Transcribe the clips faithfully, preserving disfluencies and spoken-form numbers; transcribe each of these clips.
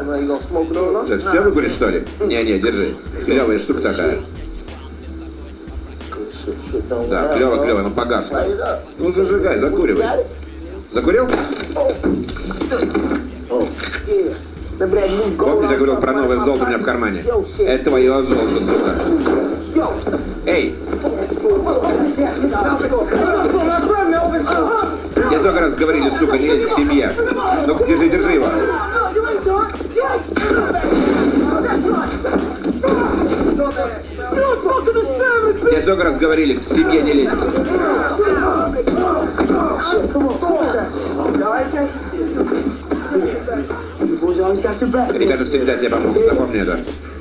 Что, все выкуришь, что ли? Не-не, держи. Клевая штука такая. Да, клево, клево, но погасло. Ну зажигай, закуривай. Закурил? Помните, я говорил про новое золото у меня в кармане? Это твое золото, сука. Эй! Я столько раз говорили, сука, не лезь к семье. Ну-ка, держи, держи его. Я столько раз говорили, к семье не лезь. Ребята всегда тебе помогут, запомни это.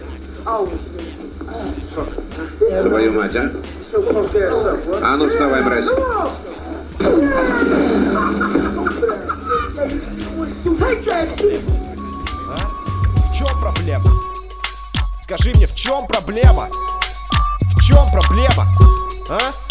Твою мать, а? А ну вставай, мразь. А? В чем проблема? Скажи мне, в чем проблема? В чем проблема? А?